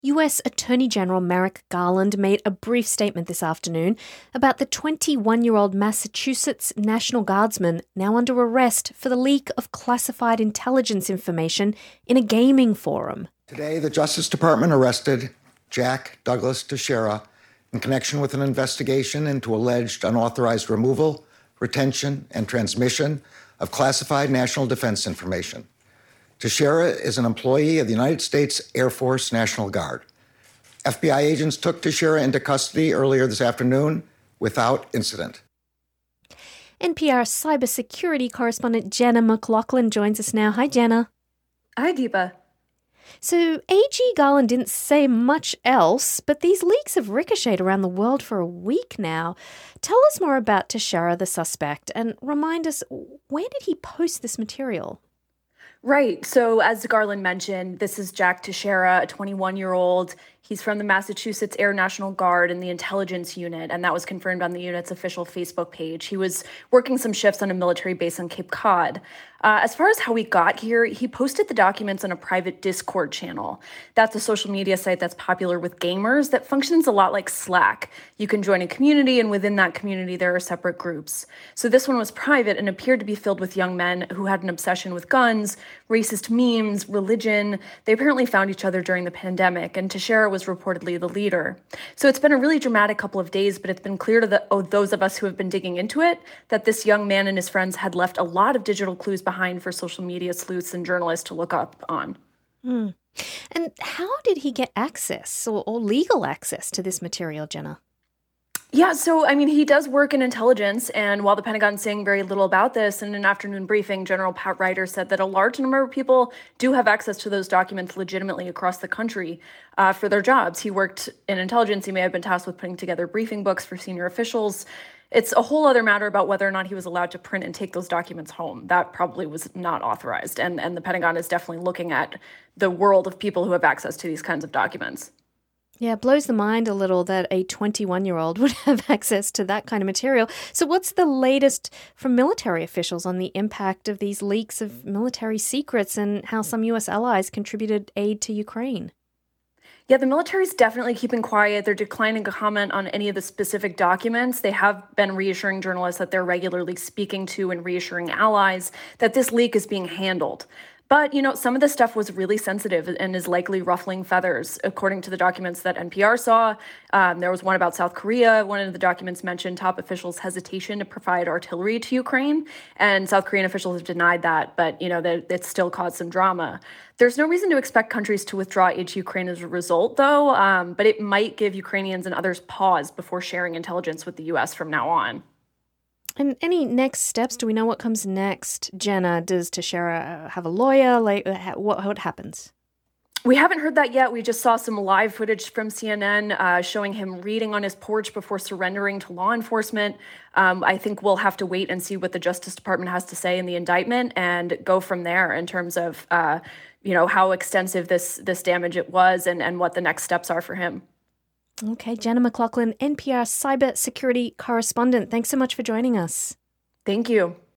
US Attorney General Merrick Garland made a brief statement this afternoon about the 21-year-old Massachusetts National Guardsman now under arrest for the leak of classified intelligence information in a gaming forum. Today, the Justice Department arrested Jack Douglas Teixeira in connection with an investigation into alleged unauthorized removal, retention, and transmission of classified national defense information. Teixeira is an employee of the United States Air Force National Guard. FBI agents took Teixeira into custody earlier this afternoon without incident. NPR cybersecurity correspondent Jenna McLaughlin joins us now. Hi, Jenna. Hi, Deepa. So AG Garland didn't say much else, but these leaks have ricocheted around the world for a week now. Tell us more about Teixeira, the suspect, and remind us, where did he post this material? Right. So as Garland mentioned, this is Jack Teixeira, a 21-year-old. He's from the Massachusetts Air National Guard in the intelligence unit, and that was confirmed on the unit's official Facebook page. He was working some shifts on a military base on Cape Cod. As far as how he got here, he posted the documents on a private Discord channel. That's a social media site that's popular with gamers that functions a lot like Slack. You can join a community, and within that community, there are separate groups. So this one was private and appeared to be filled with young men who had an obsession with guns, racist memes, religion. They apparently found each other during the pandemic, and Teixeira was reportedly the leader. So it's been a really dramatic couple of days, but it's been clear to those of us who have been digging into it that this young man and his friends had left a lot of digital clues behind for social media sleuths and journalists to look up on. And how did he get access or legal access to this material, Jenna? Yeah, so, he does work in intelligence, and while the Pentagon's saying very little about this, in an afternoon briefing, General Pat Ryder said that a large number of people do have access to those documents legitimately across the country for their jobs. He worked in intelligence. He may have been tasked with putting together briefing books for senior officials. It's a whole other matter about whether or not he was allowed to print and take those documents home. That probably was not authorized, and the Pentagon is definitely looking at the world of people who have access to these kinds of documents. Yeah, it blows the mind a little that a 21-year-old would have access to that kind of material. So what's the latest from military officials on the impact of these leaks of military secrets and how some U.S. allies contributed aid to Ukraine? Yeah, the military's definitely keeping quiet. They're declining to comment on any of the specific documents. They have been reassuring journalists that they're regularly speaking to and reassuring allies that this leak is being handled. But, some of this stuff was really sensitive and is likely ruffling feathers. According to the documents that NPR saw, there was one about South Korea. One of the documents mentioned top officials' hesitation to provide artillery to Ukraine. And South Korean officials have denied that, but, it still caused some drama. There's no reason to expect countries to withdraw aid to Ukraine as a result, though, but it might give Ukrainians and others pause before sharing intelligence with the U.S. from now on. And any next steps? Do we know what comes next? Jenna, does Teixeira have a lawyer? What happens? We haven't heard that yet. We just saw some live footage from CNN showing him reading on his porch before surrendering to law enforcement. I think we'll have to wait and see what the Justice Department has to say in the indictment and go from there in terms of, how extensive this damage it was and what the next steps are for him. Okay, Jenna McLaughlin, NPR cybersecurity correspondent. Thanks so much for joining us. Thank you.